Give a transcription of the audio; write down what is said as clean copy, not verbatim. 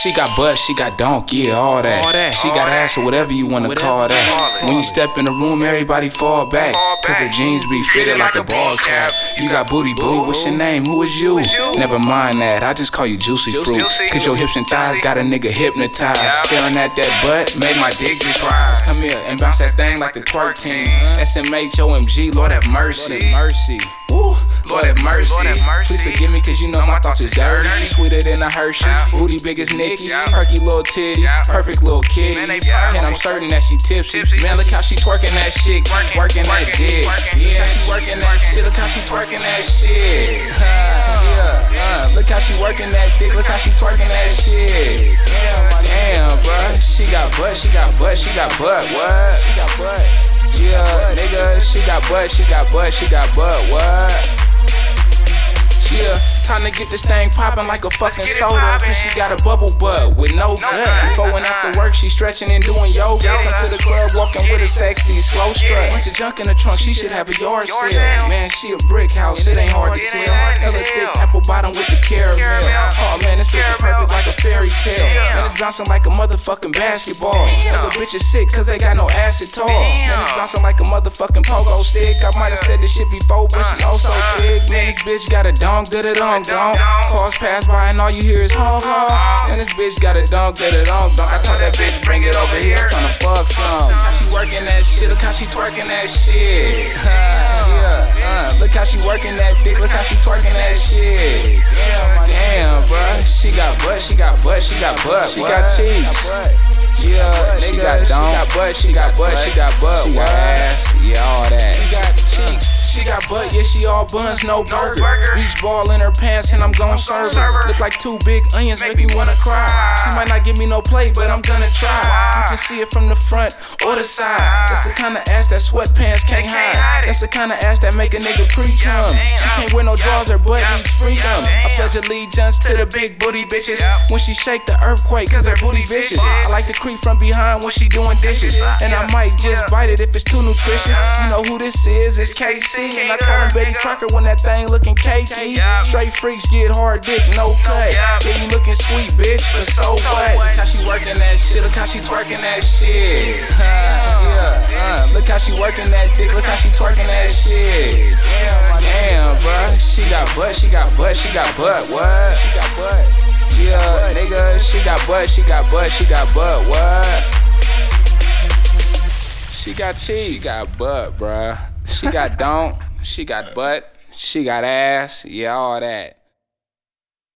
She got butt, she got donk, yeah, all that. She got ass or whatever you wanna call that. When you step in the room, everybody fall back, cause her jeans be fitted like a ball cap. You got booty, boo, what's your name, who is you? Never mind that, I just call you Juicy Fruit, cause your hips and thighs got a nnigga hypnotized. Staring at that butt, made my dick just rise. Come here and bounce that thing like the twerk team. SMH, OMG, Lord have mercy. Woo, Lord have mercy. Please forgive me cause you know my thoughts is dirty. She sweeter than a Hershey, booty big as Nicki, perky little titties, perfect little kitty. And I'm certain that she tipsy. Man, look how she twerking that shit, keep working that dick. Yeah, she working that shit, look how she twerking that shit. Look how she working that dick, look how she twerking that shit. Damn, bruh, she got butt, she got butt, she got butt, what? She got butt. Yeah, nigga, she got butt, she got butt, she got butt, what? Yeah, time to get this thing poppin' like a fucking soda, cause she got a bubble butt with no gut. Before and after work, she stretching and doing yoga. Come to the club walking with a sexy slow strut. Bunch of junk in the trunk, she should have a yard sale. Man, she a brick house, it ain't hard to tell. Hella thick apple bottom with the caramel. Oh man, this bitch is perfect like a fairy tale. Man, it's bouncing like a motherfucking basketball. Other bitches sick cause they got no ass at all. Man, it's bouncing like a motherfucking pogo stick. I might have said this shit before, but she oh so big. Man, this bitch got a dong, did it on dong. Cars pass by and all you hear is honk honk. And this bitch got a dong, did it on dong. I told that bitch bring it over here, tryna fuck some. She working that shit, look how she twerking that shit. Look how she working that dick, look how she twerking that shit. Damn, bruh, she got butt, she got butt, she got butt, she got cheeks. Yeah, nigga, she got butt, she got butt, she got butt, she got ass, yeah, all that. She got cheeks. She got butt, yeah, she all buns, no burger. Beach ball in her pants and I'm gon' serve her. Look like two big onions, make me wanna cry. She might not give me no play, but I'm gonna try. You can see it from the front or the side. That's the kind of ass that sweatpants can't hide. That's the kind of ass that make a nigga pre-cum. She can't wear no drawers, her butt needs freedom. I pledge allegiance to the big booty bitches. When she shake the earthquake, cause her booty vicious. I like to creep from behind when she doing dishes. And I might just bite it if it's too nutritious. You know who this is, it's KC. And I call him Betty Crocker when that thing looking cakey. Straight freaks get hard dick, no cut. Yeah, you looking sweet, bitch, but so what? Look how she working that shit, look how she twerking that shit. Look how she working that dick, look how she twerking that shit. Damn, bruh, she got butt, she got butt, she got butt, what? She got butt. Yeah, nigga, she got butt, she got butt, she got butt, what? She got cheeks, she got butt, bruh. She got donk, she got butt, she got ass, yeah, all that.